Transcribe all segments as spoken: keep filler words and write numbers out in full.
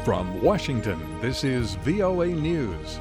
From Washington, this is V O A News.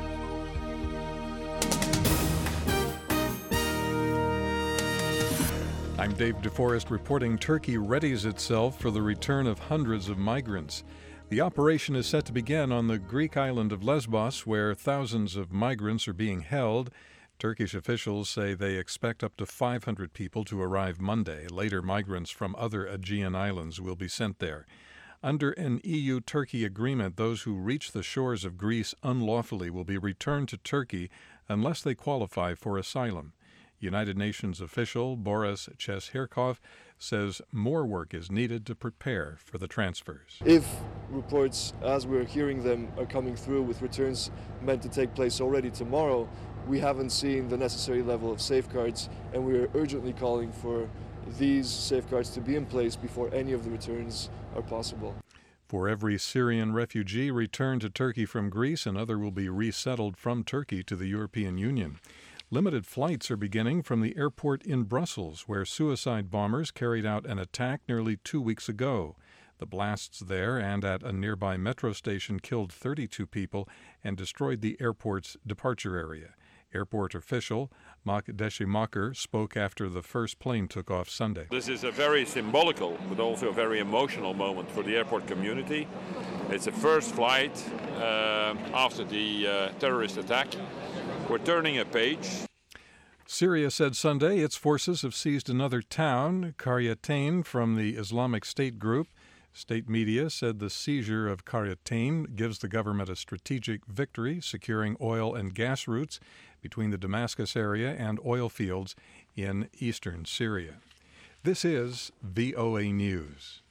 I'm Dave DeForest reporting Turkey readies itself for the return of hundreds of migrants. The operation is set to begin on the Greek island of Lesbos, where thousands of migrants are being held. Turkish officials say they expect up to five hundred people to arrive Monday. Later, migrants from other Aegean islands will be sent there. Under an E U-Turkey agreement, those who reach the shores of Greece unlawfully will be returned to Turkey unless they qualify for asylum. United Nations official Boris Cheshirkov says more work is needed to prepare for the transfers. If reports, as we're hearing them, are coming through with returns meant to take place already tomorrow, we haven't seen the necessary level of safeguards, and we're urgently calling for these safeguards to be in place before any of the returns are possible. For every Syrian refugee returned to Turkey from Greece, another will be resettled from Turkey to the European Union. Limited flights are beginning from the airport in Brussels, where suicide bombers carried out an attack nearly two weeks ago. The blasts there and at a nearby metro station killed thirty-two people and destroyed the airport's departure area. Airport official Mak Deshimaker spoke after the first plane took off Sunday. This is a very symbolical but also a very emotional moment for the airport community. It's the first flight uh, after the uh, terrorist attack. We're turning a page. Syria said Sunday its forces have seized another town, Qaryatayn, from the Islamic State group. State media said the seizure of Qaryatayn gives the government a strategic victory, securing oil and gas routes between the Damascus area and oil fields in eastern Syria. This is V O A News.